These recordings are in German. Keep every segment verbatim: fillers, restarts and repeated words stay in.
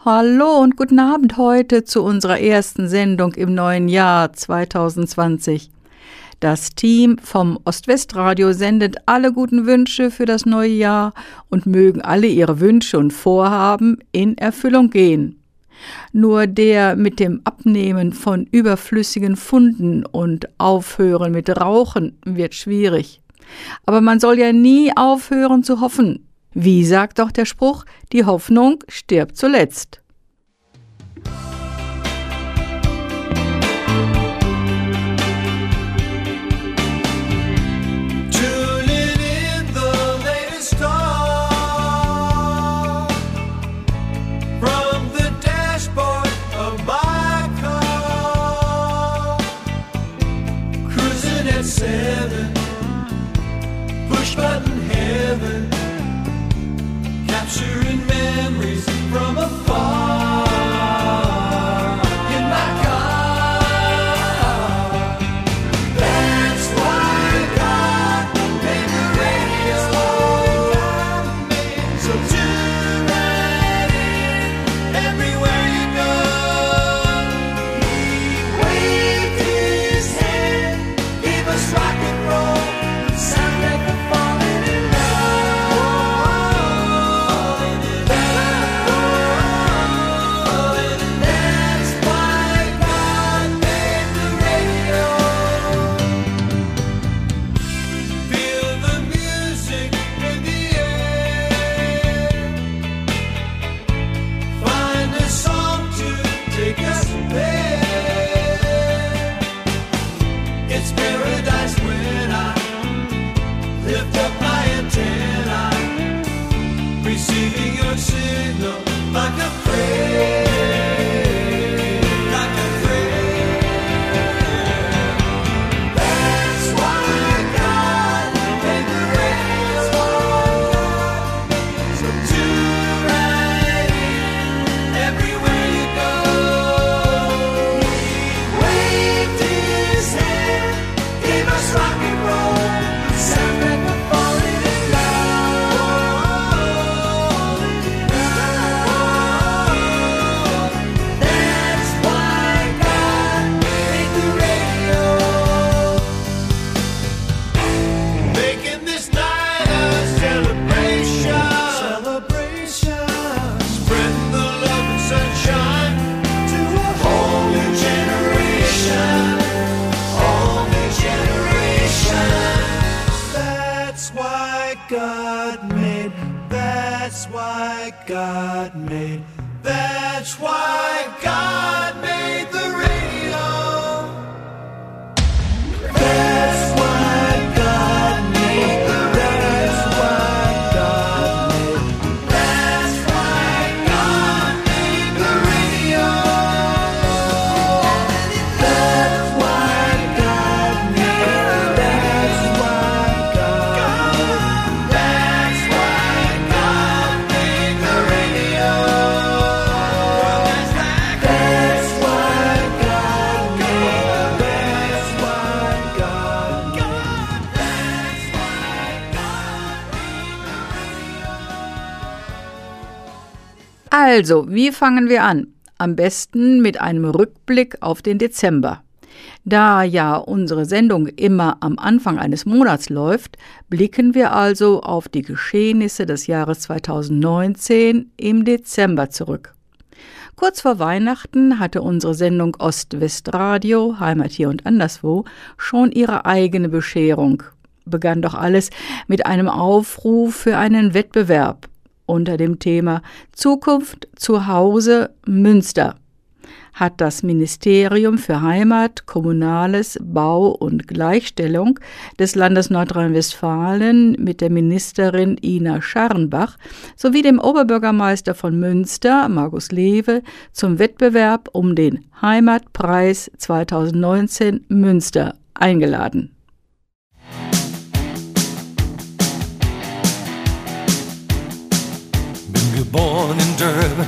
Hallo und guten Abend heute zu unserer ersten Sendung im neuen Jahr zwanzig zwanzig. Das Team vom Ost-West-Radio sendet alle guten Wünsche für das neue Jahr und mögen alle ihre Wünsche und Vorhaben in Erfüllung gehen. Nur der mit dem Abnehmen von überflüssigen Funden und Aufhören mit Rauchen wird schwierig. Aber man soll ja nie aufhören zu hoffen. Wie sagt doch der Spruch, die Hoffnung stirbt zuletzt. Seven, push button heaven, capturing memories from afar. In my car, that's why God made the radio. So tune right in everywhere you go. He waved his hand, gave us rock and roll, sound like we're falling in love. That's why God made the radio. Feel the music in the air. Find a song to take us there. It's paradise when I lift up my antenna, receiving your signal like a prayer, like a prayer. That's why God made the radio. So tune right in everywhere you go. He waved his hand, gave us rock and roll, sound like we're falling in love. That's why God made the radio. Making this night a celebration, celebration. Spreading the love and sunshine to a whole new generation, whole new generation. That's why God made, that's why God made, that's why God made the radio. That's why God made the radio. That's why God made, that's why God made the radio. That's why God made, that's why God, that's why God made the radio. That's why God made, that's why God, that's why God. Also, wie fangen wir an? Am besten mit einem Rückblick auf den Dezember. Da ja unsere Sendung immer am Anfang eines Monats läuft, blicken wir also auf die Geschehnisse des Jahres zweitausendneunzehn im Dezember zurück. Kurz vor Weihnachten hatte unsere Sendung Ost-West-Radio, Heimat hier und anderswo, schon ihre eigene Bescherung. Begann doch alles mit einem Aufruf für einen Wettbewerb unter dem Thema Zukunft zu Hause Münster. Hat das Ministerium für Heimat, Kommunales, Bau und Gleichstellung des Landes Nordrhein-Westfalen mit der Ministerin Ina Scharrenbach sowie dem Oberbürgermeister von Münster, Markus Lewe, zum Wettbewerb um den Heimatpreis zweitausendneunzehn Münster eingeladen. Bin geboren in Durban.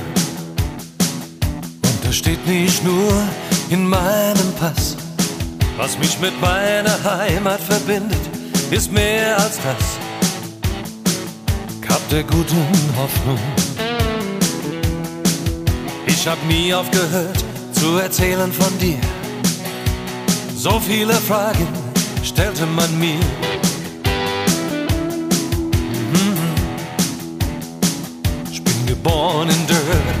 Das steht nicht nur in meinem Pass. Was mich mit meiner Heimat verbindet, ist mehr als das. Kap der guten Hoffnung. Ich hab nie aufgehört zu erzählen von dir. So viele Fragen stellte man mir. Mhm. Ich bin geboren in Durban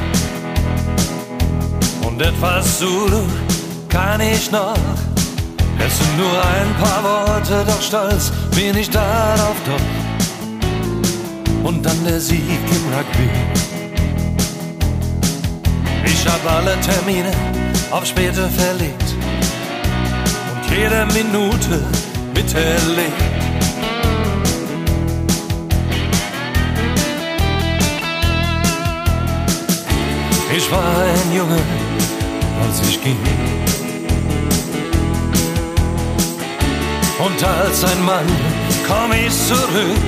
und etwas Zulu kann ich noch. Es sind nur ein paar Worte, doch stolz bin ich darauf doch. Und dann der Sieg im Rugby. Ich hab alle Termine auf später verlegt und jede Minute miterlebt. Ich war ein Junge, als ich ging. Und als ein Mann komm ich zurück.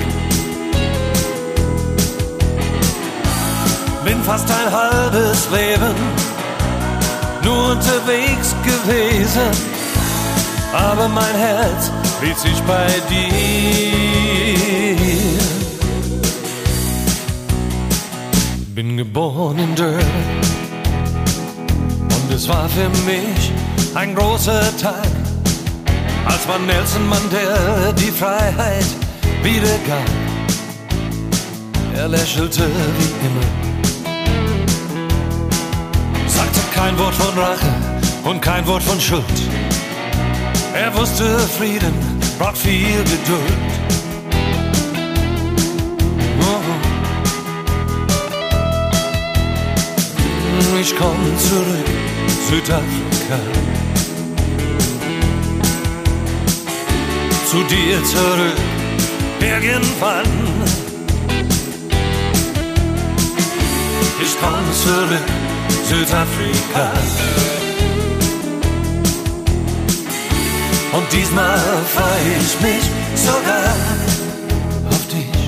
Bin fast ein halbes Leben nur unterwegs gewesen, aber mein Herz blieb sich bei dir. Bin geboren in Durban und es war für mich ein großer Tag, als man Nelson Mandela die Freiheit wiedergab. Er lächelte wie immer, sagte kein Wort von Rache und kein Wort von Schuld. Er wusste, Frieden braucht viel Geduld. Oh. Ich komm zurück, Südafrika, zu dir zurück, irgendwann. Ich komm zurück, Südafrika. Und diesmal freu ich mich sogar auf dich.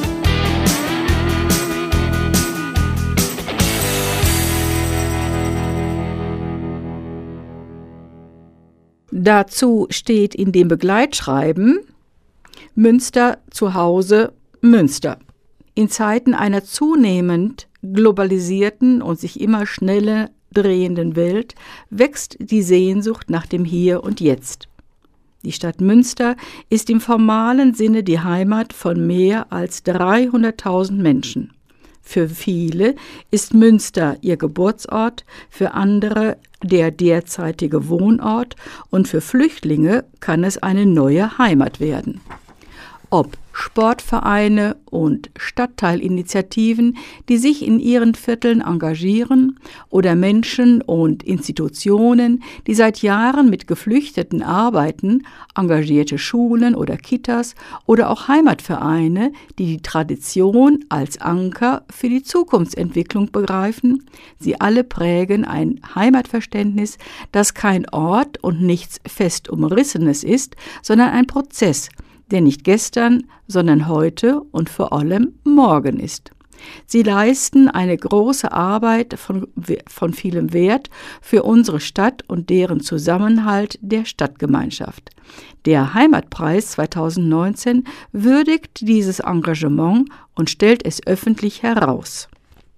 Dazu steht in dem Begleitschreiben Münster zu Hause, Münster. In Zeiten einer zunehmend globalisierten und sich immer schneller drehenden Welt wächst die Sehnsucht nach dem Hier und Jetzt. Die Stadt Münster ist im formalen Sinne die Heimat von mehr als dreihunderttausend Menschen. Für viele ist Münster ihr Geburtsort, für andere der derzeitige Wohnort und für Flüchtlinge kann es eine neue Heimat werden. Ob Sportvereine und Stadtteilinitiativen, die sich in ihren Vierteln engagieren, oder Menschen und Institutionen, die seit Jahren mit Geflüchteten arbeiten, engagierte Schulen oder Kitas oder auch Heimatvereine, die die Tradition als Anker für die Zukunftsentwicklung begreifen, sie alle prägen ein Heimatverständnis, das kein Ort und nichts fest Umrissenes ist, sondern ein Prozess, der nicht gestern, sondern heute und vor allem morgen ist. Sie leisten eine große Arbeit von, von vielem Wert für unsere Stadt und deren Zusammenhalt der Stadtgemeinschaft. Der Heimatpreis zweitausendneunzehn würdigt dieses Engagement und stellt es öffentlich heraus.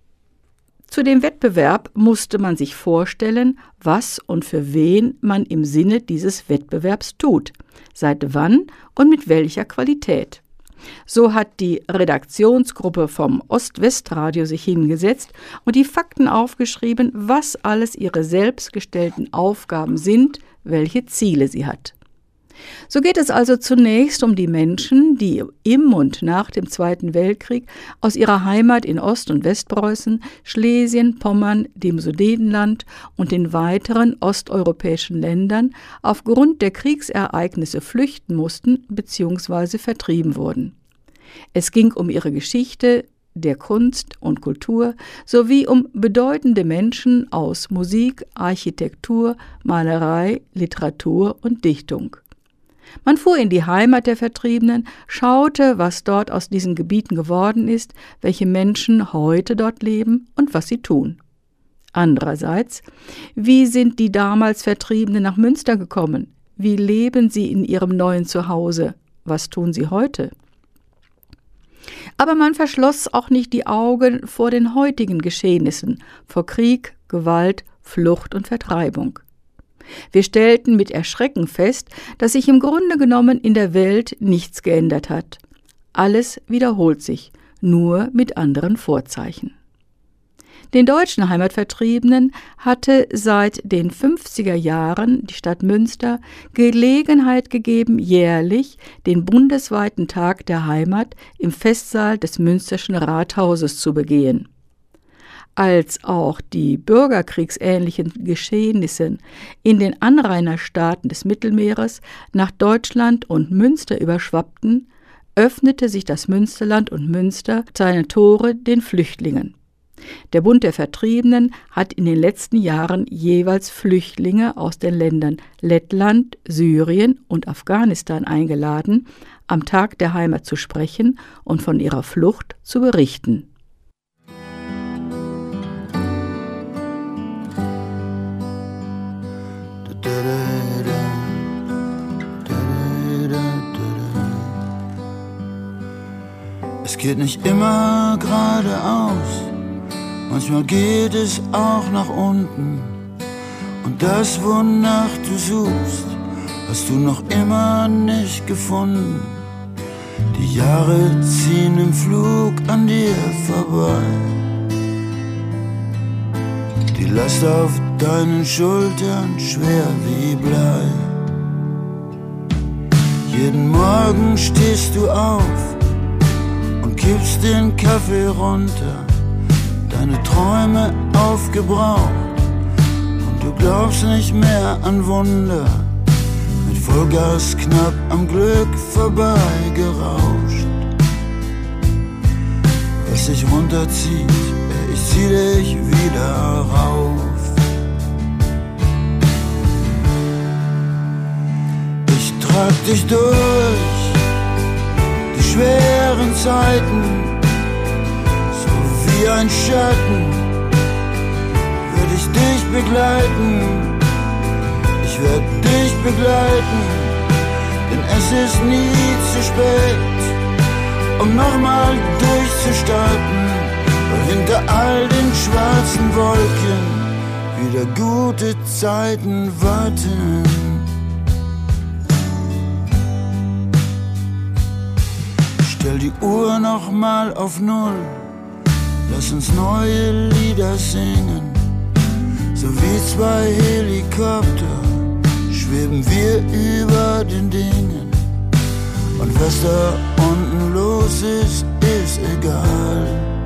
Zu dem Wettbewerb musste man sich vorstellen, was und für wen man im Sinne dieses Wettbewerbs tut, seit wann und mit welcher Qualität. So hat die Redaktionsgruppe vom Ost-West-Radio sich hingesetzt und die Fakten aufgeschrieben, was alles ihre selbst gestellten Aufgaben sind, welche Ziele sie hat. So geht es also zunächst um die Menschen, die im und nach dem Zweiten Weltkrieg aus ihrer Heimat in Ost- und Westpreußen, Schlesien, Pommern, dem Sudetenland und den weiteren osteuropäischen Ländern aufgrund der Kriegsereignisse flüchten mussten bzw. vertrieben wurden. Es ging um ihre Geschichte, der Kunst und Kultur sowie um bedeutende Menschen aus Musik, Architektur, Malerei, Literatur und Dichtung. Man fuhr in die Heimat der Vertriebenen, schaute, was dort aus diesen Gebieten geworden ist, welche Menschen heute dort leben und was sie tun. Andererseits, wie sind die damals Vertriebenen nach Münster gekommen? Wie leben sie in ihrem neuen Zuhause? Was tun sie heute? Aber man verschloss auch nicht die Augen vor den heutigen Geschehnissen, vor Krieg, Gewalt, Flucht und Vertreibung. Wir stellten mit Erschrecken fest, dass sich im Grunde genommen in der Welt nichts geändert hat. Alles wiederholt sich, nur mit anderen Vorzeichen. Den deutschen Heimatvertriebenen hatte seit den fünfziger Jahren die Stadt Münster Gelegenheit gegeben, jährlich den bundesweiten Tag der Heimat im Festsaal des Münsterschen Rathauses zu begehen. Als auch die bürgerkriegsähnlichen Geschehnisse in den Anrainerstaaten des Mittelmeeres nach Deutschland und Münster überschwappten, öffnete sich das Münsterland und Münster seine Tore den Flüchtlingen. Der Bund der Vertriebenen hat in den letzten Jahren jeweils Flüchtlinge aus den Ländern Lettland, Syrien und Afghanistan eingeladen, am Tag der Heimat zu sprechen und von ihrer Flucht zu berichten. Es geht nicht immer geradeaus, manchmal geht es auch nach unten. Und das, wonach du suchst, hast du noch immer nicht gefunden. Die Jahre ziehen im Flug an dir vorbei. Die Last auf deinen Schultern schwer wie Blei. Jeden Morgen stehst du auf und kippst den Kaffee runter. Deine Träume aufgebraucht und du glaubst nicht mehr an Wunder. Mit Vollgas knapp am Glück vorbeigerauscht. Was dich runterzieht, ich zieh dich wieder rauf. Ich trag dich durch die schweren Zeiten, so wie ein Schatten werd ich dich begleiten. Ich werd dich begleiten, denn es ist nie zu spät, um nochmal durchzustarten. Weil hinter all den schwarzen Wolken wieder gute Zeiten warten. Stell die Uhr nochmal auf Null, lass uns neue Lieder singen. So wie zwei Helikopter schweben wir über den Dingen. Und was da unten los ist, ist egal.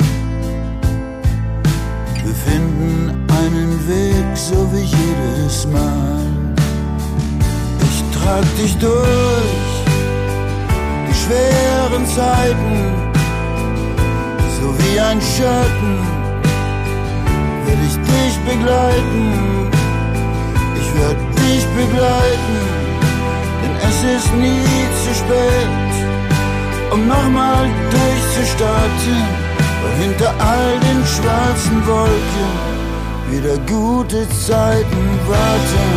Wir finden einen Weg, so wie jedes Mal. Ich trag dich durch die schweren Zeiten, so wie ein Schatten werd ich dich begleiten. Ich werd dich begleiten, denn es ist nie zu spät, um nochmal durchzustarten. Weil hinter all den schwarzen Wolken wieder gute Zeiten warten.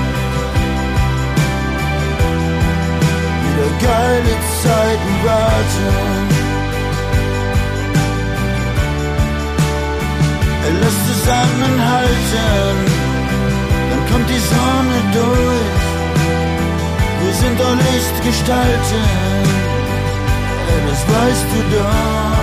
Wieder geile Zeiten warten. Lass zusammenhalten, dann kommt die Sonne durch. Wir sind doch Lichtgestalten, das weißt du doch.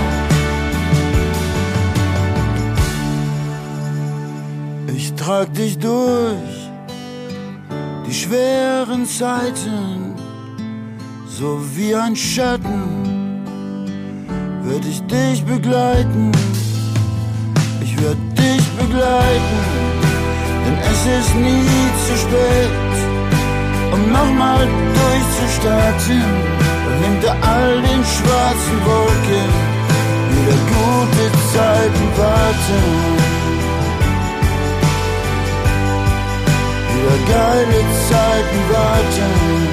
Ich trag dich durch die schweren Zeiten, so wie ein Schatten werd ich dich begleiten. Ich werd dich begleiten, denn es ist nie zu spät, um nochmal durchzustarten. Weil hinter all den schwarzen Wolken wieder gute Zeiten warten. Wieder geile Zeiten warten.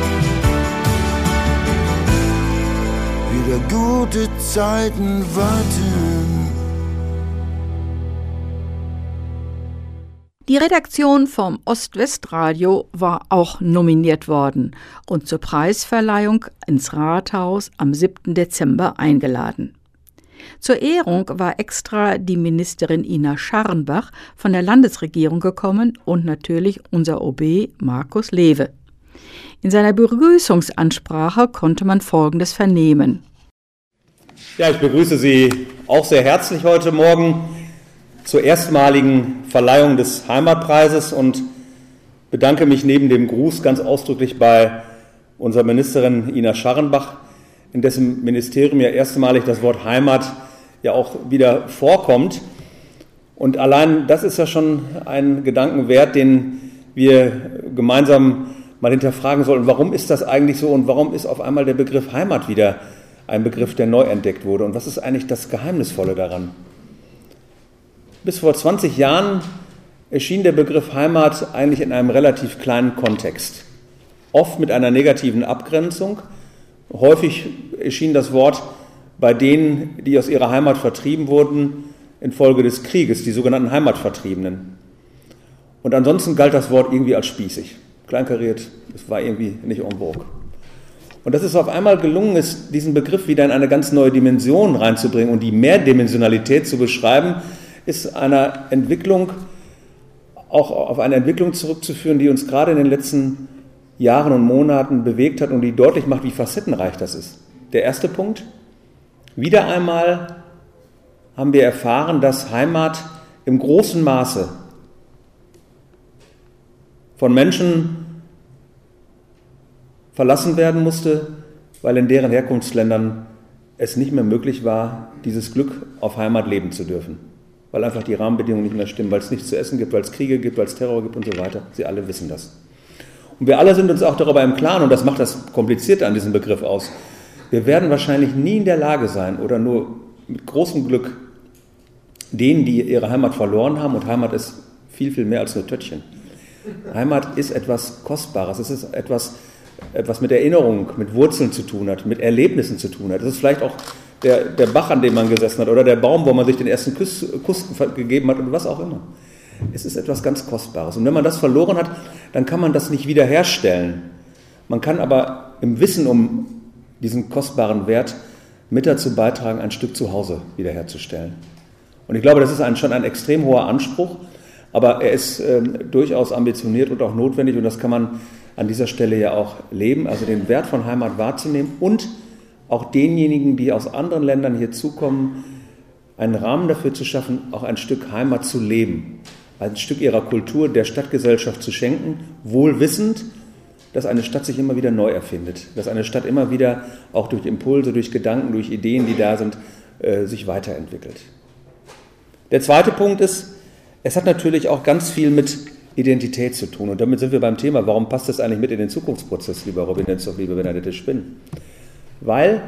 Wieder gute Zeiten warten. Die Redaktion vom Ost-West-Radio war auch nominiert worden und zur Preisverleihung ins Rathaus am siebten Dezember eingeladen. Zur Ehrung war extra die Ministerin Ina Scharrenbach von der Landesregierung gekommen und natürlich unser O B Markus Lewe. In seiner Begrüßungsansprache konnte man Folgendes vernehmen. Ja, ich begrüße Sie auch sehr herzlich heute Morgen zur erstmaligen Verleihung des Heimatpreises und bedanke mich neben dem Gruß ganz ausdrücklich bei unserer Ministerin Ina Scharrenbach, in dessen Ministerium ja erstmalig das Wort Heimat ja auch wieder vorkommt. Und allein das ist ja schon ein Gedanken wert, den wir gemeinsam mal hinterfragen sollten. Warum ist das eigentlich so und warum ist auf einmal der Begriff Heimat wieder ein Begriff, der neu entdeckt wurde? Und was ist eigentlich das Geheimnisvolle daran? Bis vor zwanzig Jahren erschien der Begriff Heimat eigentlich in einem relativ kleinen Kontext. Oft mit einer negativen Abgrenzung. Häufig erschien das Wort bei denen, die aus ihrer Heimat vertrieben wurden, infolge des Krieges, die sogenannten Heimatvertriebenen. Und ansonsten galt das Wort irgendwie als spießig, kleinkariert, es war irgendwie nicht en vogue. Und dass es auf einmal gelungen ist, diesen Begriff wieder in eine ganz neue Dimension reinzubringen und die Mehrdimensionalität zu beschreiben, ist einer Entwicklung, auch auf eine Entwicklung zurückzuführen, die uns gerade in den letzten Jahren und Monaten bewegt hat und die deutlich macht, wie facettenreich das ist. Der erste Punkt: Wieder einmal haben wir erfahren, dass Heimat im großen Maße von Menschen verlassen werden musste, weil in deren Herkunftsländern es nicht mehr möglich war, dieses Glück auf Heimat leben zu dürfen. Weil einfach die Rahmenbedingungen nicht mehr stimmen, weil es nichts zu essen gibt, weil es Kriege gibt, weil es Terror gibt und so weiter. Sie alle wissen das. Und wir alle sind uns auch darüber im Klaren, und das macht das Komplizierte an diesem Begriff aus. Wir werden wahrscheinlich nie in der Lage sein oder nur mit großem Glück denen, die ihre Heimat verloren haben, und Heimat ist viel, viel mehr als nur Töttchen. Heimat ist etwas Kostbares, es ist etwas, etwas mit Erinnerung, mit Wurzeln zu tun hat, mit Erlebnissen zu tun hat. Es ist vielleicht auch der, der Bach, an dem man gesessen hat, oder der Baum, wo man sich den ersten Kuss, Kuss gegeben hat und was auch immer. Es ist etwas ganz Kostbares. Und wenn man das verloren hat, dann kann man das nicht wiederherstellen. Man kann aber im Wissen um diesen kostbaren Wert mit dazu beitragen, ein Stück Zuhause wiederherzustellen. Und ich glaube, das ist ein, schon ein extrem hoher Anspruch, aber er ist äh, durchaus ambitioniert und auch notwendig, und das kann man an dieser Stelle ja auch leben, also den Wert von Heimat wahrzunehmen und auch denjenigen, die aus anderen Ländern hier zukommen, einen Rahmen dafür zu schaffen, auch ein Stück Heimat zu leben, ein Stück ihrer Kultur der Stadtgesellschaft zu schenken, wohl wissend, dass eine Stadt sich immer wieder neu erfindet, dass eine Stadt immer wieder auch durch Impulse, durch Gedanken, durch Ideen, die da sind, äh, sich weiterentwickelt. Der zweite Punkt ist, es hat natürlich auch ganz viel mit Identität zu tun. Und damit sind wir beim Thema, warum passt das eigentlich mit in den Zukunftsprozess, lieber Robin Netzow, liebe Bernadette Spinn? Weil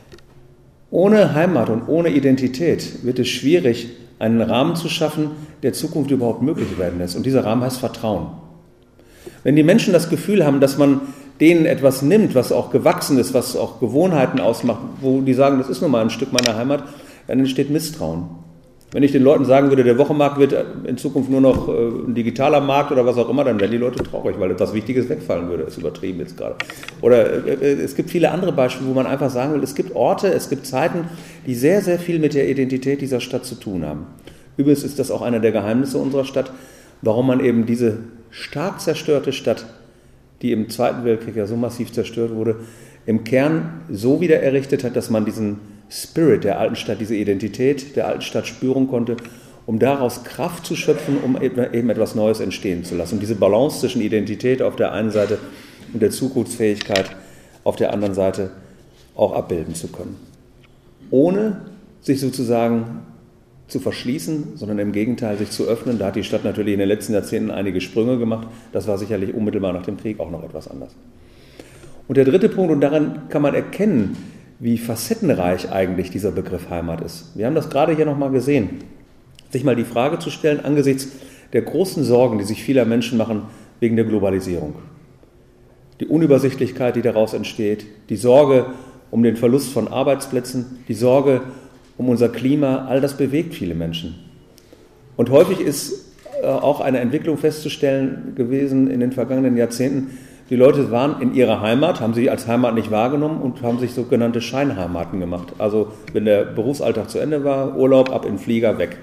ohne Heimat und ohne Identität wird es schwierig, einen Rahmen zu schaffen, der Zukunft überhaupt möglich werden lässt. Und dieser Rahmen heißt Vertrauen. Wenn die Menschen das Gefühl haben, dass man denen etwas nimmt, was auch gewachsen ist, was auch Gewohnheiten ausmacht, wo die sagen, das ist nun mal ein Stück meiner Heimat, dann entsteht Misstrauen. Wenn ich den Leuten sagen würde, der Wochenmarkt wird in Zukunft nur noch ein digitaler Markt oder was auch immer, dann wären die Leute traurig, weil etwas Wichtiges wegfallen würde. Das ist übertrieben jetzt gerade. Oder es gibt viele andere Beispiele, wo man einfach sagen will, es gibt Orte, es gibt Zeiten, die sehr, sehr viel mit der Identität dieser Stadt zu tun haben. Übrigens ist das auch einer der Geheimnisse unserer Stadt, warum man eben diese stark zerstörte Stadt, die im Zweiten Weltkrieg ja so massiv zerstört wurde, im Kern so wieder errichtet hat, dass man diesen Spirit der alten Stadt, diese Identität der alten Stadt spüren konnte, um daraus Kraft zu schöpfen, um eben etwas Neues entstehen zu lassen. Und diese Balance zwischen Identität auf der einen Seite und der Zukunftsfähigkeit auf der anderen Seite auch abbilden zu können. Ohne sich sozusagen zu verschließen, sondern im Gegenteil sich zu öffnen. Da hat die Stadt natürlich in den letzten Jahrzehnten einige Sprünge gemacht. Das war sicherlich unmittelbar nach dem Krieg auch noch etwas anders. Und der dritte Punkt, und daran kann man erkennen, wie facettenreich eigentlich dieser Begriff Heimat ist. Wir haben das gerade hier nochmal gesehen. Sich mal die Frage zu stellen, angesichts der großen Sorgen, die sich vieler Menschen machen wegen der Globalisierung. Die Unübersichtlichkeit, die daraus entsteht, die Sorge um den Verlust von Arbeitsplätzen, die Sorge um unser Klima, all das bewegt viele Menschen. Und häufig ist auch eine Entwicklung festzustellen gewesen in den vergangenen Jahrzehnten. Die Leute waren in ihrer Heimat, haben sie als Heimat nicht wahrgenommen und haben sich sogenannte Scheinheimaten gemacht. Also wenn der Berufsalltag zu Ende war, Urlaub, ab in den Flieger, weg.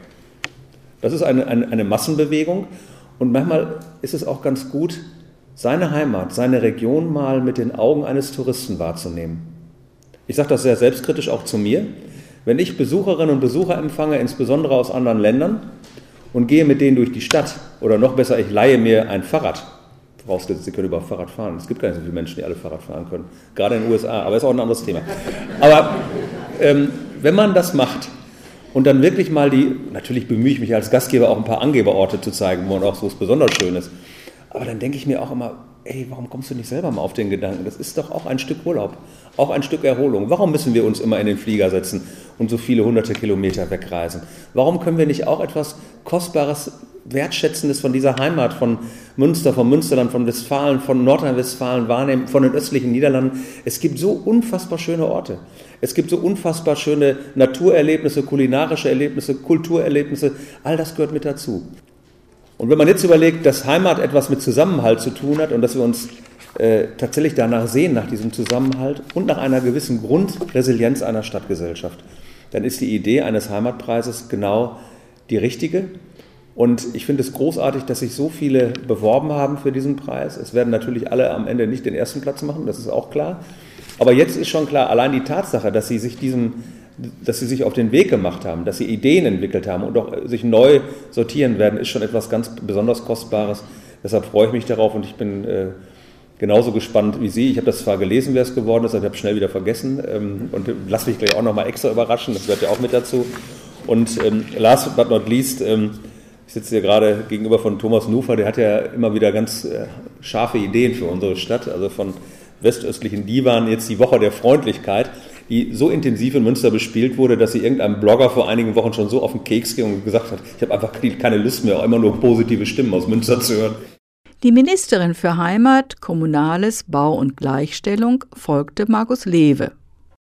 Das ist eine, eine, eine Massenbewegung und manchmal ist es auch ganz gut, seine Heimat, seine Region mal mit den Augen eines Touristen wahrzunehmen. Ich sage das sehr selbstkritisch auch zu mir. Wenn ich Besucherinnen und Besucher empfange, insbesondere aus anderen Ländern, und gehe mit denen durch die Stadt, oder noch besser, ich leihe mir ein Fahrrad, vorausgesetzt, sie können überhaupt Fahrrad fahren. Es gibt gar nicht so viele Menschen, die alle Fahrrad fahren können, gerade in den U S A, aber ist auch ein anderes Thema. Aber ähm, wenn man das macht und dann wirklich mal die, natürlich bemühe ich mich als Gastgeber auch ein paar Angeberorte zu zeigen, wo man auch so was besonders schön ist, aber dann denke ich mir auch immer, ey, warum kommst du nicht selber mal auf den Gedanken? Das ist doch auch ein Stück Urlaub, auch ein Stück Erholung. Warum müssen wir uns immer in den Flieger setzen und so viele hunderte Kilometer wegreisen? Warum können wir nicht auch etwas Kostbares, Wertschätzendes von dieser Heimat, von Münster, von Münsterland, von Westfalen, von Nordrhein-Westfalen wahrnehmen, von den östlichen Niederlanden? Es gibt so unfassbar schöne Orte. Es gibt so unfassbar schöne Naturerlebnisse, kulinarische Erlebnisse, Kulturerlebnisse. All das gehört mit dazu. Und wenn man jetzt überlegt, dass Heimat etwas mit Zusammenhalt zu tun hat und dass wir uns äh, tatsächlich danach sehen, nach diesem Zusammenhalt und nach einer gewissen Grundresilienz einer Stadtgesellschaft, dann ist die Idee eines Heimatpreises genau die richtige. Und ich finde es großartig, dass sich so viele beworben haben für diesen Preis. Es werden natürlich alle am Ende nicht den ersten Platz machen, das ist auch klar. Aber jetzt ist schon klar, allein die Tatsache, dass sie sich diesem dass sie sich auf den Weg gemacht haben, dass sie Ideen entwickelt haben und auch sich neu sortieren werden, ist schon etwas ganz besonders Kostbares. Deshalb freue ich mich darauf und ich bin äh, genauso gespannt wie Sie. Ich habe das zwar gelesen, wer es geworden ist, aber ich habe es schnell wieder vergessen ähm, und lasse mich gleich auch nochmal extra überraschen, das gehört ja auch mit dazu. Und ähm, last but not least, ähm, ich sitze hier gerade gegenüber von Thomas Nufer, der hat ja immer wieder ganz äh, scharfe Ideen für unsere Stadt, also von westöstlichen Divan, jetzt die Woche der Freundlichkeit, die so intensiv in Münster bespielt wurde, dass sie irgendeinem Blogger vor einigen Wochen schon so auf den Keks ging und gesagt hat, ich habe einfach keine Lust mehr, auch immer nur positive Stimmen aus Münster zu hören. Die Ministerin für Heimat, Kommunales, Bau und Gleichstellung folgte Markus Lewe.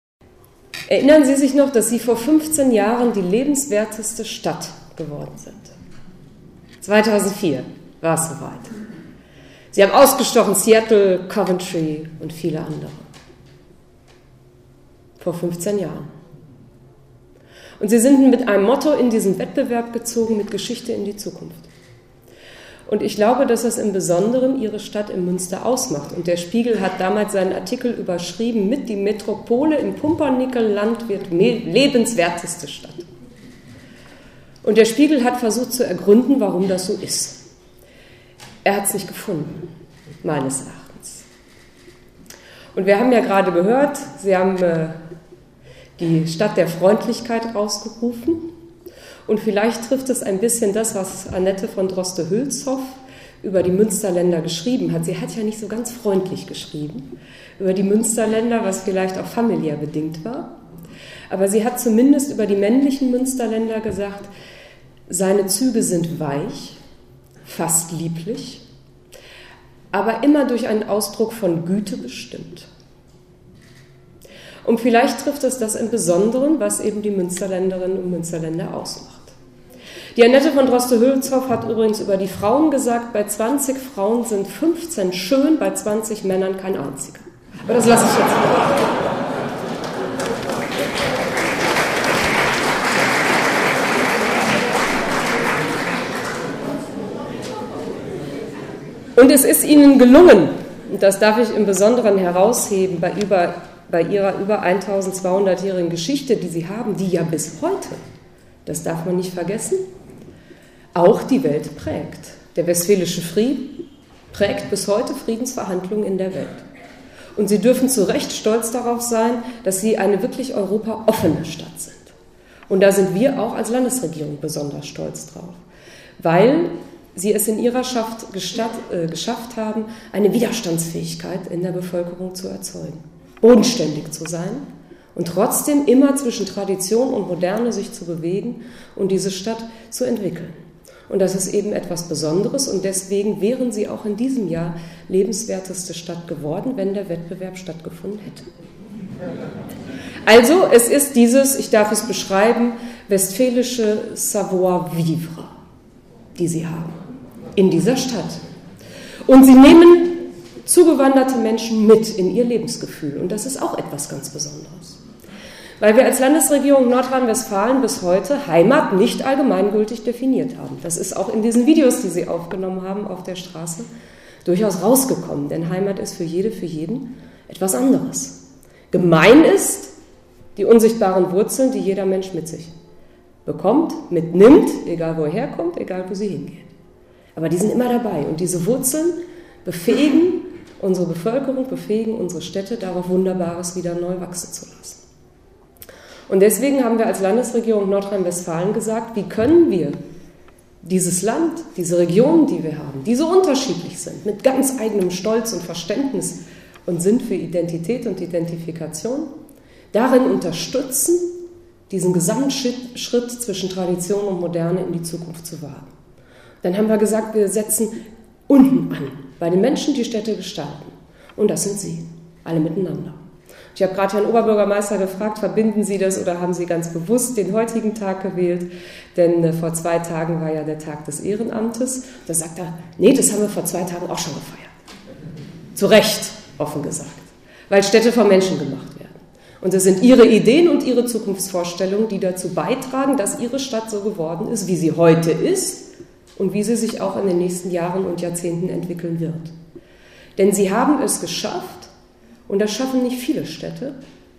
Erinnern Sie sich noch, dass Sie vor fünfzehn Jahren die lebenswerteste Stadt geworden sind? zweitausendvier war es soweit. Sie haben ausgestochen Seattle, Coventry und viele andere. Vor fünfzehn Jahren. Und sie sind mit einem Motto in diesen Wettbewerb gezogen, mit Geschichte in die Zukunft. Und ich glaube, dass das im Besonderen ihre Stadt in Münster ausmacht. Und der Spiegel hat damals seinen Artikel überschrieben mit: Die Metropole im Pumpernickel-Land wird lebenswerteste Stadt. Und der Spiegel hat versucht zu ergründen, warum das so ist. Er hat es nicht gefunden, meines Erachtens. Und wir haben ja gerade gehört, Sie haben äh, die Stadt der Freundlichkeit rausgerufen. Und vielleicht trifft es ein bisschen das, was Annette von Droste-Hülshoff über die Münsterländer geschrieben hat. Sie hat ja nicht so ganz freundlich geschrieben über die Münsterländer, was vielleicht auch familiär bedingt war. Aber sie hat zumindest über die männlichen Münsterländer gesagt, seine Züge sind weich, fast lieblich, aber immer durch einen Ausdruck von Güte bestimmt. Und vielleicht trifft es das im Besonderen, was eben die Münsterländerinnen und Münsterländer ausmacht. Die Annette von Droste-Hülshoff hat übrigens über die Frauen gesagt, bei zwanzig Frauen sind fünfzehn schön, bei zwanzig Männern kein einziger. Aber das lasse ich jetzt mal. Und es ist ihnen gelungen, und das darf ich im Besonderen herausheben, bei, über, bei ihrer über eintausendzweihundertjährigen Geschichte, die sie haben, die ja bis heute, das darf man nicht vergessen, auch die Welt prägt. Der Westfälische Frieden prägt bis heute Friedensverhandlungen in der Welt. Und sie dürfen zu Recht stolz darauf sein, dass sie eine wirklich europaoffene Stadt sind. Und da sind wir auch als Landesregierung besonders stolz drauf, weil sie es in ihrer Schaft gestatt, äh, geschafft haben, eine Widerstandsfähigkeit in der Bevölkerung zu erzeugen, bodenständig zu sein und trotzdem immer zwischen Tradition und Moderne sich zu bewegen und diese Stadt zu entwickeln. Und das ist eben etwas Besonderes und deswegen wären sie auch in diesem Jahr lebenswerteste Stadt geworden, wenn der Wettbewerb stattgefunden hätte. Also es ist dieses, ich darf es beschreiben, westfälische Savoir-vivre, die sie haben. in dieser Stadt. Und sie nehmen zugewanderte Menschen mit in ihr Lebensgefühl. Und das ist auch etwas ganz Besonderes. Weil wir als Landesregierung Nordrhein-Westfalen bis heute Heimat nicht allgemeingültig definiert haben. Das ist auch in diesen Videos, die Sie aufgenommen haben auf der Straße, durchaus rausgekommen. Denn Heimat ist für jede, für jeden etwas anderes. Gemein ist die unsichtbaren Wurzeln, die jeder Mensch mit sich bekommt, mitnimmt, egal wo er herkommt, egal wo sie hingeht. Aber die sind immer dabei. Und diese Wurzeln befähigen unsere Bevölkerung, befähigen unsere Städte, darauf Wunderbares wieder neu wachsen zu lassen. Und deswegen haben wir als Landesregierung Nordrhein-Westfalen gesagt, wie können wir dieses Land, diese Regionen, die wir haben, die so unterschiedlich sind, mit ganz eigenem Stolz und Verständnis und Sinn für Identität und Identifikation, darin unterstützen, diesen Gesamtschritt zwischen Tradition und Moderne in die Zukunft zu wagen. Dann haben wir gesagt, wir setzen unten an, bei den Menschen, die Städte gestalten. Und das sind Sie, alle miteinander. Ich habe gerade Herrn Oberbürgermeister gefragt, verbinden Sie das oder haben Sie ganz bewusst den heutigen Tag gewählt? Denn äh, vor zwei Tagen war ja der Tag des Ehrenamtes. Da sagt er, nee, das haben wir vor zwei Tagen auch schon gefeiert. Zu Recht, offen gesagt. Weil Städte von Menschen gemacht werden. Und es sind Ihre Ideen und Ihre Zukunftsvorstellungen, die dazu beitragen, dass Ihre Stadt so geworden ist, wie sie heute ist und wie sie sich auch in den nächsten Jahren und Jahrzehnten entwickeln wird. Denn Sie haben es geschafft, und das schaffen nicht viele Städte,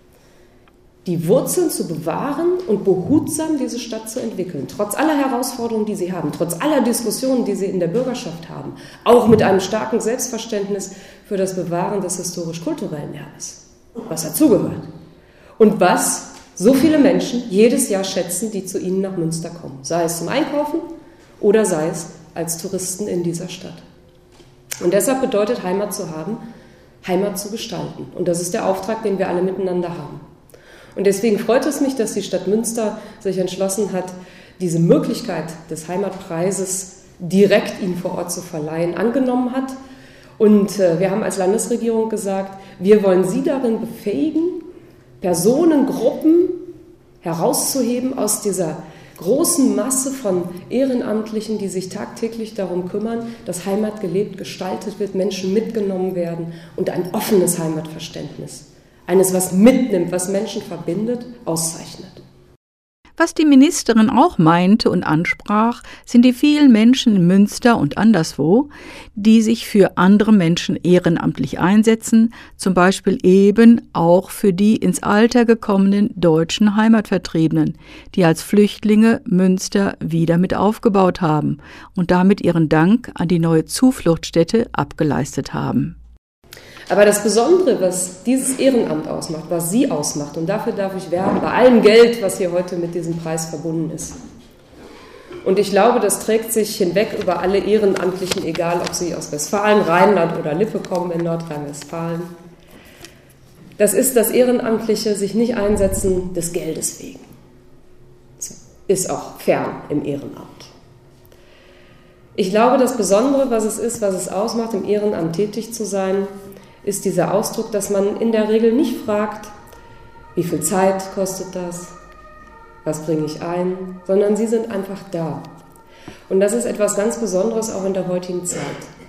die Wurzeln zu bewahren und behutsam diese Stadt zu entwickeln. Trotz aller Herausforderungen, die sie haben, trotz aller Diskussionen, die sie in der Bürgerschaft haben, auch mit einem starken Selbstverständnis für das Bewahren des historisch-kulturellen Erbes, was dazugehört. Und was so viele Menschen jedes Jahr schätzen, die zu ihnen nach Münster kommen. Sei es zum Einkaufen oder sei es als Touristen in dieser Stadt. Und deshalb bedeutet Heimat zu haben, Heimat zu gestalten. Und das ist der Auftrag, den wir alle miteinander haben. Und deswegen freut es mich, dass die Stadt Münster sich entschlossen hat, diese Möglichkeit des Heimatpreises direkt Ihnen vor Ort zu verleihen, angenommen hat. Und äh, wir haben als Landesregierung gesagt, wir wollen Sie darin befähigen, Personen, Gruppen herauszuheben aus dieser großen Masse von Ehrenamtlichen, die sich tagtäglich darum kümmern, dass Heimat gelebt, gestaltet wird, Menschen mitgenommen werden und ein offenes Heimatverständnis, eines, was mitnimmt, was Menschen verbindet, auszeichnet. Was die Ministerin auch meinte und ansprach, sind die vielen Menschen in Münster und anderswo, die sich für andere Menschen ehrenamtlich einsetzen, zum Beispiel eben auch für die ins Alter gekommenen deutschen Heimatvertriebenen, die als Flüchtlinge Münster wieder mit aufgebaut haben und damit ihren Dank an die neue Zufluchtsstätte abgeleistet haben. Aber das Besondere, was dieses Ehrenamt ausmacht, was Sie ausmacht, und dafür darf ich werben, bei allem Geld, was hier heute mit diesem Preis verbunden ist. Und ich glaube, das trägt sich hinweg über alle Ehrenamtlichen, egal ob sie aus Westfalen, Rheinland oder Lippe kommen in Nordrhein-Westfalen. Das ist das Ehrenamtliche, sich nicht einsetzen des Geldes wegen. Das ist auch fern im Ehrenamt. Ich glaube, das Besondere, was es ist, was es ausmacht, im Ehrenamt tätig zu sein, ist dieser Ausdruck, dass man in der Regel nicht fragt, wie viel Zeit kostet das, was bringe ich ein, sondern sie sind einfach da. Und das ist etwas ganz Besonderes auch in der heutigen Zeit.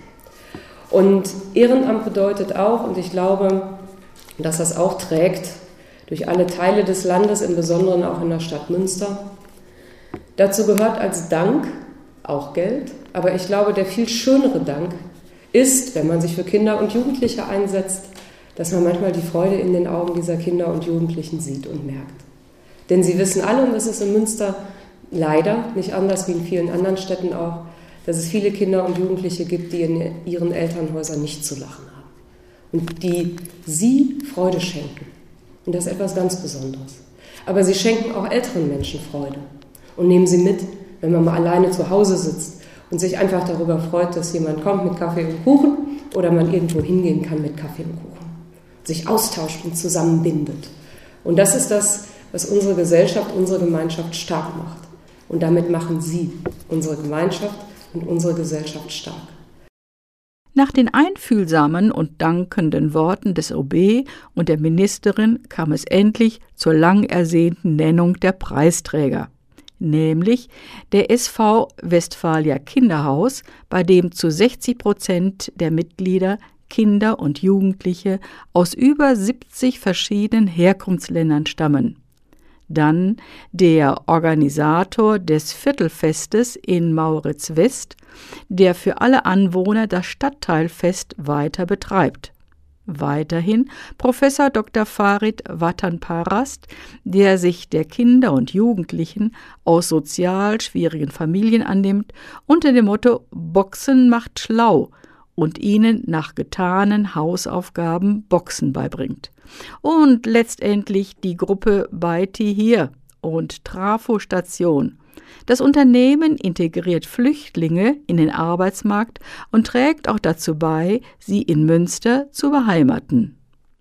Und Ehrenamt bedeutet auch, und ich glaube, dass das auch trägt, durch alle Teile des Landes, im Besonderen auch in der Stadt Münster, dazu gehört als Dank auch Geld, aber ich glaube, der viel schönere Dank ist, wenn man sich für Kinder und Jugendliche einsetzt, dass man manchmal die Freude in den Augen dieser Kinder und Jugendlichen sieht und merkt. Denn sie wissen alle, und das ist in Münster leider nicht anders wie in vielen anderen Städten auch, dass es viele Kinder und Jugendliche gibt, die in ihren Elternhäusern nicht zu lachen haben und die sie Freude schenken. Und das ist etwas ganz Besonderes. Aber sie schenken auch älteren Menschen Freude und nehmen sie mit, wenn man mal alleine zu Hause sitzt und sich einfach darüber freut, dass jemand kommt mit Kaffee und Kuchen oder man irgendwo hingehen kann mit Kaffee und Kuchen, sich austauscht und zusammenbindet. Und das ist das, was unsere Gesellschaft, unsere Gemeinschaft stark macht. Und damit machen Sie unsere Gemeinschaft und unsere Gesellschaft stark. Nach den einfühlsamen und dankenden Worten des O B und der Ministerin kam es endlich zur lang ersehnten Nennung der Preisträger. nämlich der S V Westfalia Kinderhaus, bei dem zu sechzig Prozent der Mitglieder Kinder und Jugendliche aus über siebzig verschiedenen Herkunftsländern stammen. Dann der Organisator des Viertelfestes in Mauritz-West, der für alle Anwohner das Stadtteilfest weiter betreibt. Weiterhin Professor Doktor Farid Watan-Parast, der sich der Kinder und Jugendlichen aus sozial schwierigen Familien annimmt, unter dem Motto Boxen macht schlau und ihnen nach getanen Hausaufgaben Boxen beibringt. Und letztendlich die Gruppe Beiti hier und Trafo-Station. Das Unternehmen integriert Flüchtlinge in den Arbeitsmarkt und trägt auch dazu bei, sie in Münster zu beheimaten.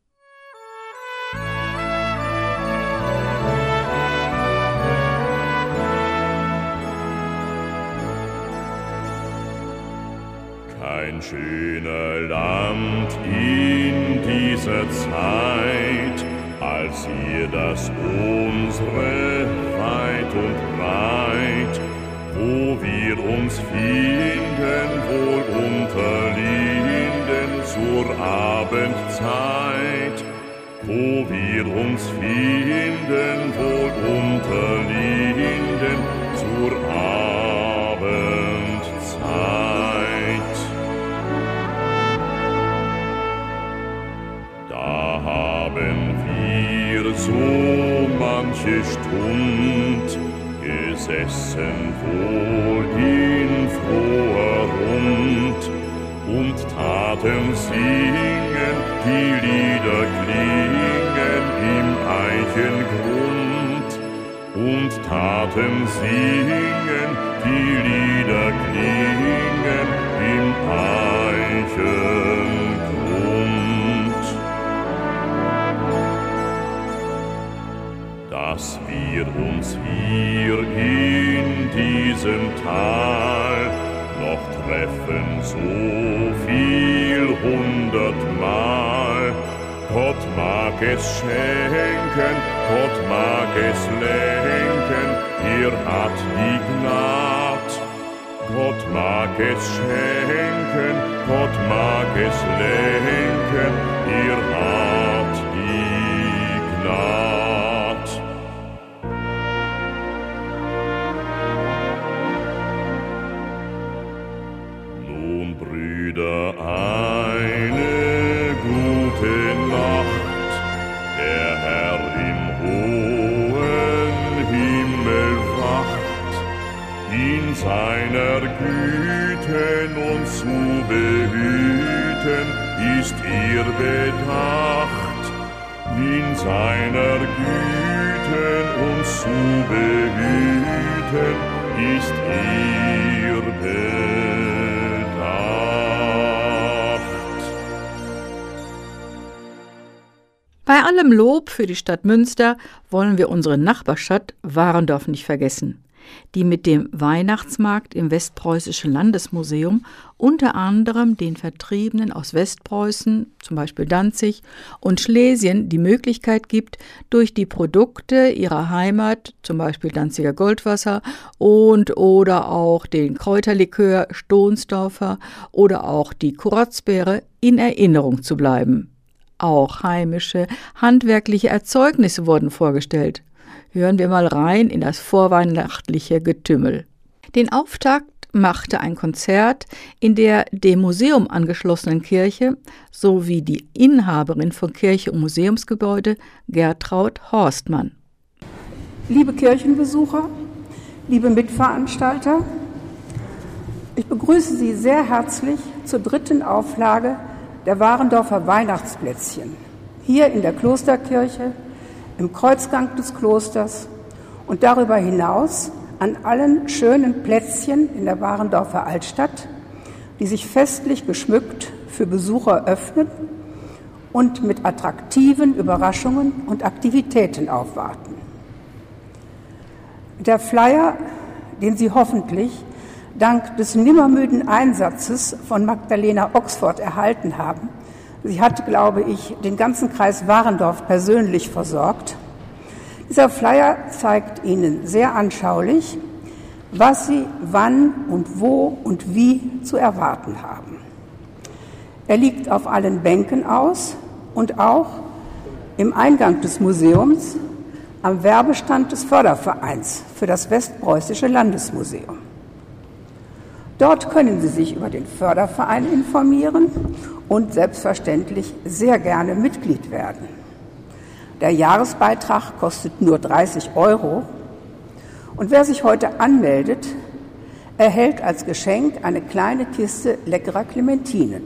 Kein schöner Land in dieser Zeit, als ihr das unsere weit und breit, wo wir uns finden, wohl unterliegen zur Abendzeit, wo wir uns finden, wohl unterliegen zur Abendzeit. Da haben wir so manche Stund gesessen wohl in froher Rund und taten singen, die Lieder klingen im Eichengrund und taten singen, die Lieder klingen im Eichengrund. Dass wir uns hier in diesem Tal noch treffen, so viel hundertmal. Gott mag es schenken, Gott mag es lenken, er hat die Gnad. Gott mag es schenken, Gott mag es lenken, er hat die Gnad. Nun, Brüder, eine gute Nacht, der Herr im hohen Himmel wacht, in seiner Güte uns zu behüten, ist ihr bedacht. In seiner Güte uns zu behüten, ist ihr bedacht. Bei allem Lob für die Stadt Münster wollen wir unsere Nachbarstadt Warendorf nicht vergessen, die mit dem Weihnachtsmarkt im Westpreußischen Landesmuseum unter anderem den Vertriebenen aus Westpreußen, zum Beispiel Danzig und Schlesien, die Möglichkeit gibt, durch die Produkte ihrer Heimat, zum Beispiel Danziger Goldwasser und oder auch den Kräuterlikör Stonsdorfer oder auch die Kurotzbeere in Erinnerung zu bleiben. Auch heimische, handwerkliche Erzeugnisse wurden vorgestellt. Hören wir mal rein in das vorweihnachtliche Getümmel. Den Auftakt machte ein Konzert in der dem Museum angeschlossenen Kirche sowie die Inhaberin von Kirche und Museumsgebäude, Gertraud Horstmann. Liebe Kirchenbesucher, liebe Mitveranstalter, ich begrüße Sie sehr herzlich zur dritten Auflage der Warendorfer Weihnachtsplätzchen, hier in der Klosterkirche, im Kreuzgang des Klosters und darüber hinaus an allen schönen Plätzchen in der Warendorfer Altstadt, die sich festlich geschmückt für Besucher öffnen und mit attraktiven Überraschungen und Aktivitäten aufwarten. Der Flyer, den Sie hoffentlich dank des nimmermüden Einsatzes von Magdalena Oxford erhalten haben, sie hat, glaube ich, den ganzen Kreis Warendorf persönlich versorgt, Dieser Flyer zeigt Ihnen sehr anschaulich, was Sie wann und wo und wie zu erwarten haben. Er liegt auf allen Bänken aus und auch im Eingang des Museums am Werbestand des Fördervereins für das Westpreußische Landesmuseum. Dort können Sie sich über den Förderverein informieren und selbstverständlich sehr gerne Mitglied werden. Der Jahresbeitrag kostet nur dreißig Euro und wer sich heute anmeldet, erhält als Geschenk eine kleine Kiste leckerer Clementinen.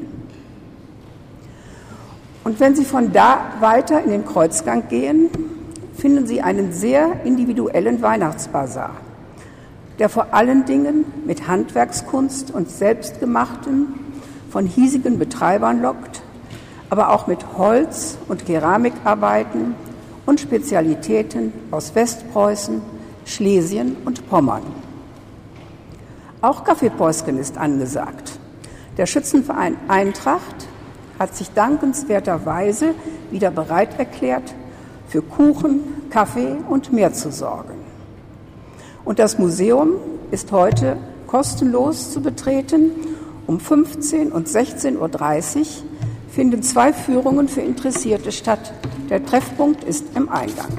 Und wenn Sie von da weiter in den Kreuzgang gehen, finden Sie einen sehr individuellen Weihnachtsbasar, der vor allen Dingen mit Handwerkskunst und Selbstgemachtem von hiesigen Betreibern lockt, aber auch mit Holz- und Keramikarbeiten und Spezialitäten aus Westpreußen, Schlesien und Pommern. Auch Kaffeepäuschen ist angesagt. Der Schützenverein Eintracht hat sich dankenswerterweise wieder bereit erklärt, für Kuchen, Kaffee und mehr zu sorgen. Und das Museum ist heute kostenlos zu betreten. Um fünfzehn und sechzehn Uhr dreißig finden zwei Führungen für Interessierte statt. Der Treffpunkt ist im Eingang.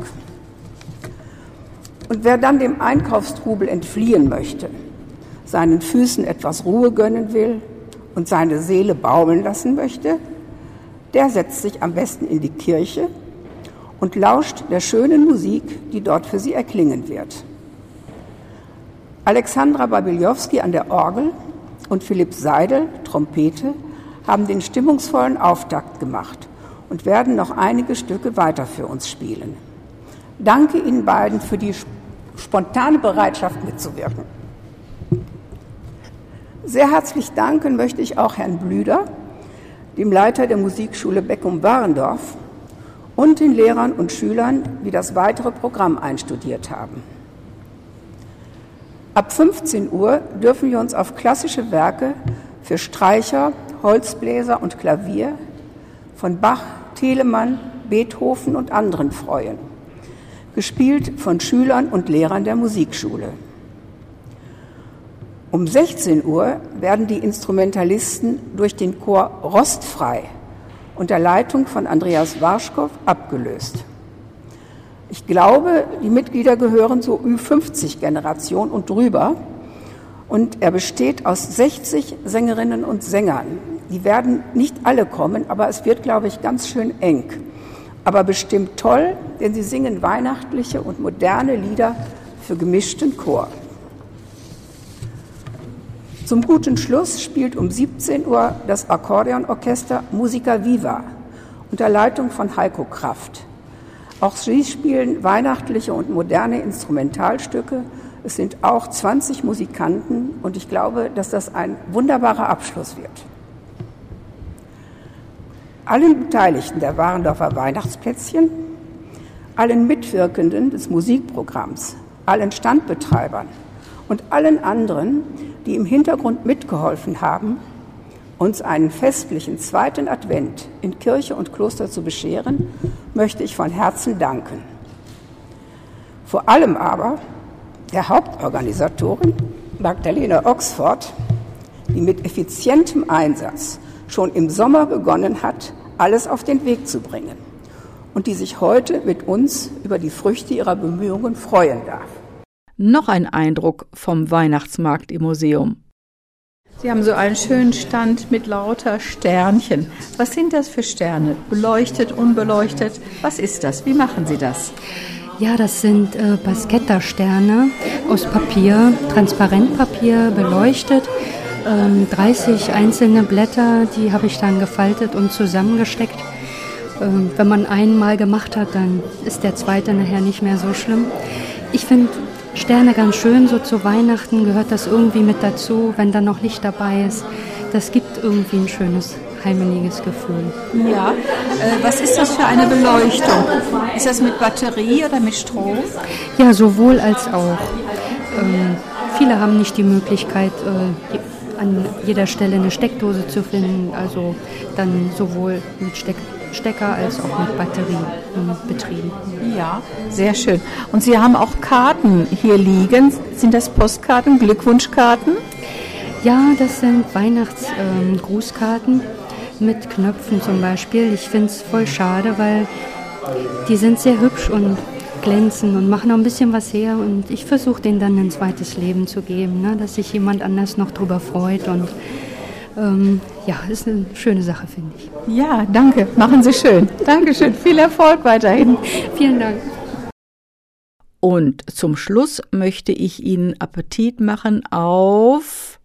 Und wer dann dem Einkaufstrubel entfliehen möchte, seinen Füßen etwas Ruhe gönnen will und seine Seele baumeln lassen möchte, der setzt sich am besten in die Kirche und lauscht der schönen Musik, die dort für sie erklingen wird. Alexandra Babiljowski an der Orgel und Philipp Seidel, Trompete, haben den stimmungsvollen Auftakt gemacht und werden noch einige Stücke weiter für uns spielen. Danke Ihnen beiden für die spontane Bereitschaft mitzuwirken. Sehr herzlich danken möchte ich auch Herrn Blüder, dem Leiter der Musikschule Beckum-Warendorf, und den Lehrern und Schülern, die das weitere Programm einstudiert haben. Ab fünfzehn Uhr dürfen wir uns auf klassische Werke für Streicher, Holzbläser und Klavier von Bach, Telemann, Beethoven und anderen freuen, gespielt von Schülern und Lehrern der Musikschule. Um sechzehn Uhr werden die Instrumentalisten durch den Chor Rostfrei unter Leitung von Andreas Warschkow abgelöst. Ich glaube, die Mitglieder gehören zur Ü fünfzig Generation und drüber. Und er besteht aus sechzig Sängerinnen und Sängern. Die werden nicht alle kommen, aber es wird, glaube ich, ganz schön eng. Aber bestimmt toll, denn sie singen weihnachtliche und moderne Lieder für gemischten Chor. Zum guten Schluss spielt um siebzehn Uhr das Akkordeonorchester Musica Viva unter Leitung von Heiko Kraft. Auch sie spielen weihnachtliche und moderne Instrumentalstücke. Es sind auch zwanzig Musikanten und ich glaube, dass das ein wunderbarer Abschluss wird. Allen Beteiligten der Warendorfer Weihnachtsplätzchen, allen Mitwirkenden des Musikprogramms, allen Standbetreibern und allen anderen, die im Hintergrund mitgeholfen haben, uns einen festlichen zweiten Advent in Kirche und Kloster zu bescheren, möchte ich von Herzen danken. Vor allem aber der Hauptorganisatorin Magdalena Oxford, die mit effizientem Einsatz schon im Sommer begonnen hat, alles auf den Weg zu bringen und die sich heute mit uns über die Früchte ihrer Bemühungen freuen darf. Noch ein Eindruck vom Weihnachtsmarkt im Museum. Sie haben so einen schönen Stand mit lauter Sternchen. Was sind das für Sterne? Beleuchtet, unbeleuchtet? Was ist das? Wie machen Sie das? Ja, das sind äh, Basketta-Sterne aus Papier, Transparentpapier, beleuchtet. Ähm, dreißig einzelne Blätter, die habe ich dann gefaltet und zusammengesteckt. Ähm, wenn man einen mal gemacht hat, dann ist der zweite nachher nicht mehr so schlimm. Ich finde Sterne ganz schön, so zu Weihnachten gehört das irgendwie mit dazu, wenn da noch Licht dabei ist. Das gibt irgendwie ein schönes, heimeliges Gefühl. Ja, äh, was ist das für eine Beleuchtung? Ist das mit Batterie oder mit Strom? Ja, sowohl als auch. Ähm, viele haben nicht die Möglichkeit, äh, an jeder Stelle eine Steckdose zu finden, also dann sowohl mit Steck- Stecker als auch mit Batterie äh, betrieben. Ja, sehr schön. Und Sie haben auch Karten hier liegen. Sind das Postkarten, Glückwunschkarten? Ja, das sind Weihnachtsgrußkarten ähm, mit Knöpfen zum Beispiel. Ich finde es voll schade, weil die sind sehr hübsch und glänzen und machen auch ein bisschen was her. Und ich versuche denen dann ein zweites Leben zu geben, ne? Dass sich jemand anders noch drüber freut. Und ähm, ja, ist eine schöne Sache, finde ich. Ja, danke. Machen Sie schön. Dankeschön. Viel Erfolg weiterhin. Vielen Dank. Und zum Schluss möchte ich Ihnen Appetit machen auf...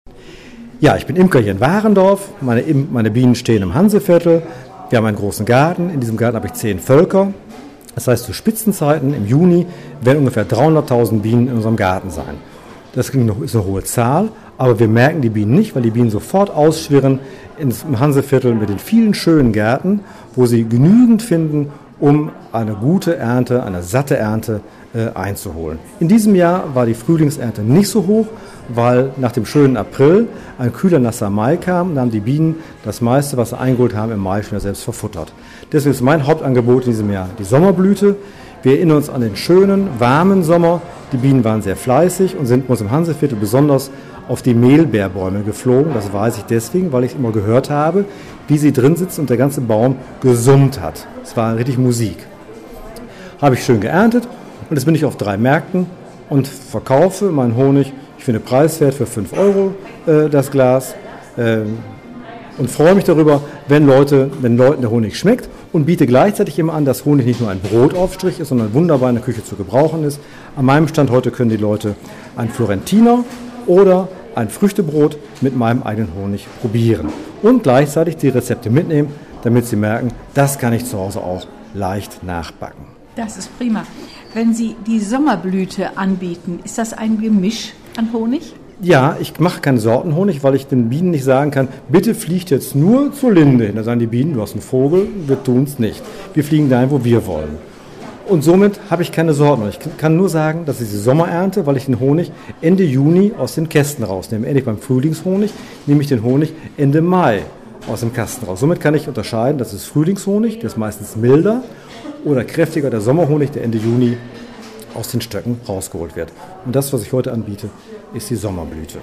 Ja, ich bin Imker hier in Warendorf. Meine, meine Bienen stehen im Hanseviertel. Wir haben einen großen Garten. In diesem Garten habe ich zehn Völker. Das heißt, zu Spitzenzeiten im Juni werden ungefähr dreihunderttausend Bienen in unserem Garten sein. Das ist eine hohe Zahl, aber wir merken die Bienen nicht, weil die Bienen sofort ausschwirren im Hanseviertel mit den vielen schönen Gärten, wo sie genügend finden, um eine gute Ernte, eine satte Ernte äh, einzuholen. In diesem Jahr war die Frühlingsernte nicht so hoch, weil nach dem schönen April ein kühler, nasser Mai kam, und haben die Bienen das meiste, was sie eingeholt haben, im Mai schon selbst verfuttert. Deswegen ist mein Hauptangebot in diesem Jahr die Sommerblüte. Wir erinnern uns an den schönen, warmen Sommer. Die Bienen waren sehr fleißig und sind bei uns im Hanseviertel besonders auf die Mehlbeerbäume geflogen. Das weiß ich deswegen, weil ich immer gehört habe, wie sie drin sitzen und der ganze Baum gesummt hat. Es war richtig Musik. Habe ich schön geerntet und jetzt bin ich auf drei Märkten und verkaufe meinen Honig. Ich finde preiswert für fünf Euro äh, das Glas äh, und freue mich darüber, wenn, Leute, wenn Leuten der Honig schmeckt und biete gleichzeitig immer an, dass Honig nicht nur ein Brotaufstrich ist, sondern wunderbar in der Küche zu gebrauchen ist. An meinem Stand heute können die Leute ein Florentiner oder ein Früchtebrot mit meinem eigenen Honig probieren und gleichzeitig die Rezepte mitnehmen, damit sie merken, das kann ich zu Hause auch leicht nachbacken. Das ist prima. Wenn Sie die Sommerblüte anbieten, ist das ein Gemisch an Honig? Ja, ich mache keinen Sortenhonig, weil ich den Bienen nicht sagen kann, bitte fliegt jetzt nur zur Linde hin. Da sagen die Bienen, du hast einen Vogel, wir tun es nicht. Wir fliegen dahin, wo wir wollen. Und somit habe ich keine Sorten. Ich kann nur sagen, das ist die Sommerernte, weil ich den Honig Ende Juni aus den Kästen rausnehme. Ähnlich beim Frühlingshonig nehme ich den Honig Ende Mai aus dem Kasten raus. Somit kann ich unterscheiden, das ist Frühlingshonig, der ist meistens milder, oder kräftiger, der Sommerhonig, der Ende Juni aus den Stöcken rausgeholt wird. Und das, was ich heute anbiete, ist die Sommerblüte.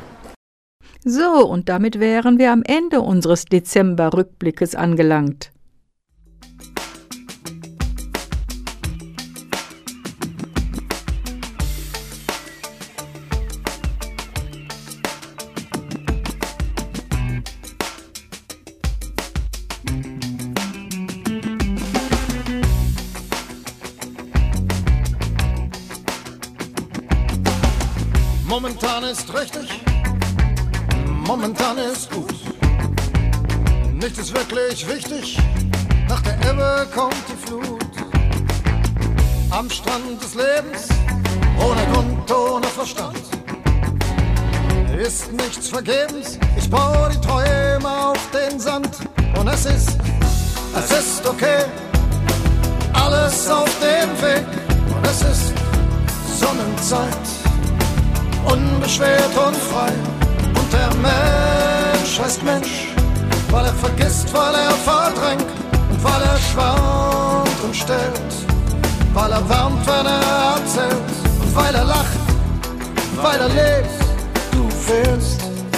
So, und damit wären wir am Ende unseres Dezember-Rückblickes angelangt. Momentan ist richtig, momentan ist gut. Nichts ist wirklich wichtig, nach der Ebbe kommt die Flut. Am Strand des Lebens, ohne Grund, ohne Verstand, ist nichts vergebens. Ich baue die Träume auf den Sand und es ist, es ist okay, alles auf dem Weg und es ist Sonnenzeit. Unbeschwert und frei. Und der Mensch heißt Mensch, weil er vergisst, weil er verdrängt und weil er schwant und stellt, weil er wärmt, wenn er erzählt und weil er lacht, weil er lebt, du fehlst.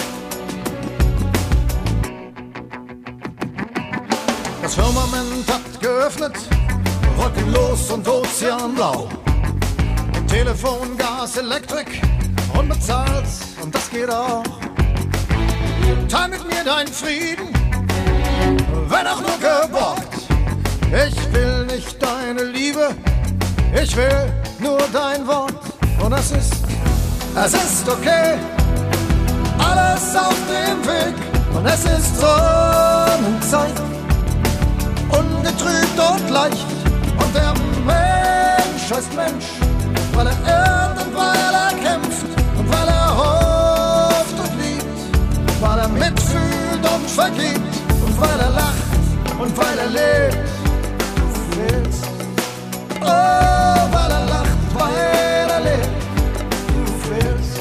Das Firmament hat geöffnet, wolkenlos und ozeanblau. Telefon, Gas, Elektrik, unbezahlt und das geht auch. Teil mit mir deinen Frieden, wenn auch nur geborgt. Ich will nicht deine Liebe, ich will nur dein Wort. Und es ist, es ist okay, alles auf dem Weg. Und es ist Sonnenzeit, ungetrübt und leicht. Und der Mensch heißt Mensch, weil er irrt und weil er kämpft und weil er hofft und liebt, weil er mitfühlt und vergibt und weil er lacht und weil er lebt. Du fehlst. Oh, weil er lacht, weil er lebt. Du fehlst.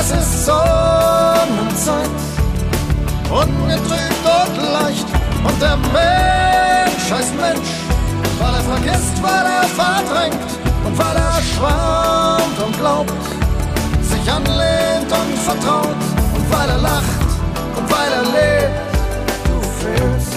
Es ist Sonnenzeit, ungetrübt und leicht. Und der Mensch heißt Mensch, weil er vergisst, weil er verdrängt und weil er schwärmt und glaubt, sich anlehnt und vertraut und weil er lacht und weil er lebt. Du fehlst.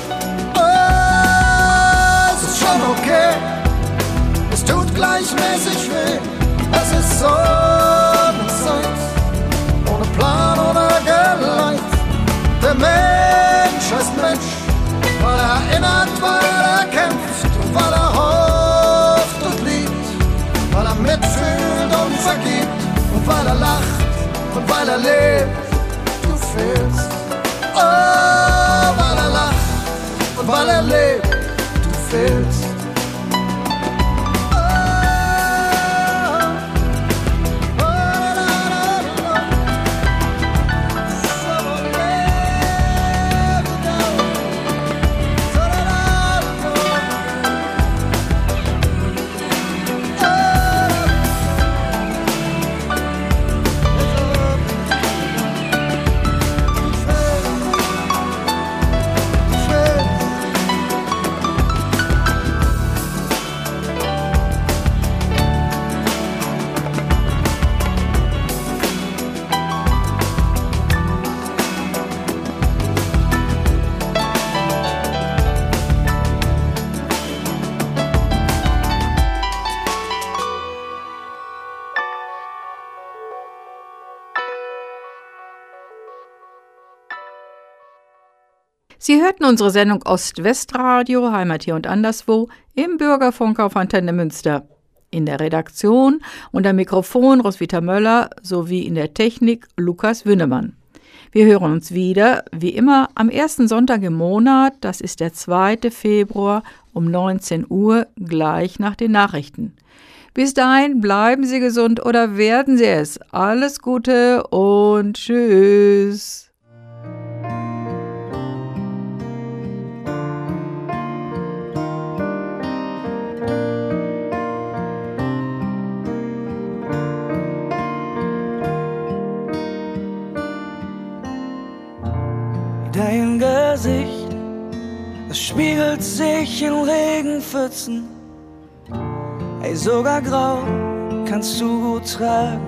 Oh, es ist schon okay, es tut gleichmäßig weh. Es ist Sonnenzeit, ohne Plan oder Geleit. Der Mensch heißt Mensch, weil er erinnert, weil er kämpft und weil er hofft und liebt, weil er mitfühlt und vergibt und weil er lacht und weil er lebt. Du fehlst. Oh, weil er lacht und weil er lebt. Du fehlst. Sie hörten unsere Sendung Ost-West-Radio, Heimat hier und anderswo, im Bürgerfunk auf Antenne Münster. In der Redaktion und am Mikrofon Roswitha Möller sowie in der Technik Lukas Wünnemann. Wir hören uns wieder, wie immer, am ersten Sonntag im Monat, das ist der zweite Februar um neunzehn Uhr, gleich nach den Nachrichten. Bis dahin bleiben Sie gesund oder werden Sie es. Alles Gute und tschüss. Dein Gesicht, es spiegelt sich in Regenpfützen. Ey, sogar grau kannst du gut tragen.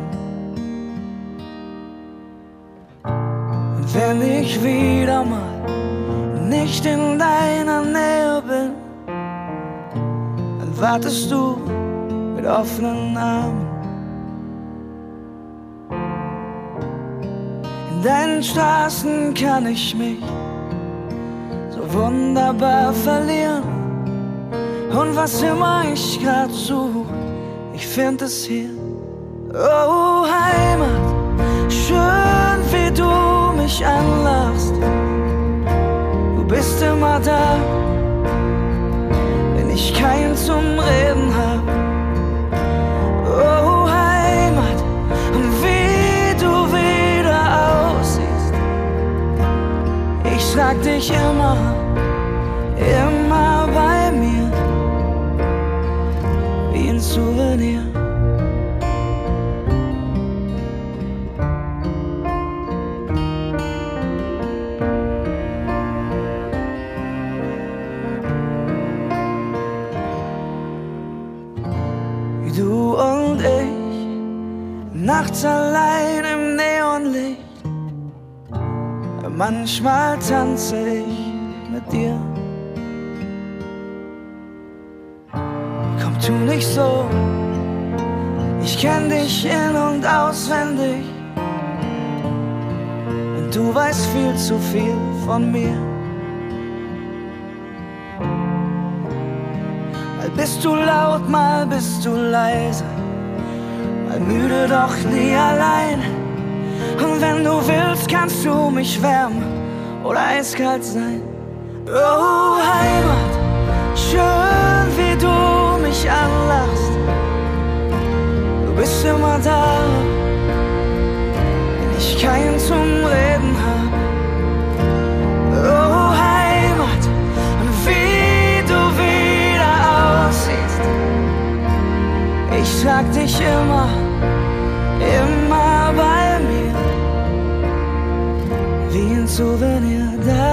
Und wenn ich wieder mal nicht in deiner Nähe bin, dann wartest du mit offenen Armen. In deinen Straßen kann ich mich so wunderbar verlieren. Und was immer ich grad such, ich find es hier. Oh Heimat, schön wie du mich anlachst. Du bist immer da, wenn ich keinen zum Reden hab. Oh Heimat, und wie du wieder aussiehst. Ich trag dich immer, immer bei mir, wie ein Souvenir. Du und ich, nachts allein im Neonlicht. Manchmal tanze ich mit dir. Komm, tu nicht so, ich kenn dich in- und auswendig. Und du weißt viel zu viel von mir. Mal bist du laut, mal bist du leise, mal müde, doch nie allein. Und wenn du willst, kannst du mich wärmen oder eiskalt sein. Oh Heimat, schön wie du mich anlachst. Du bist immer da, wenn ich keinen zum Reden hab. Oh Heimat, und wie du wieder aussiehst. Ich trag dich immer, immer bei mir, Souvenir da.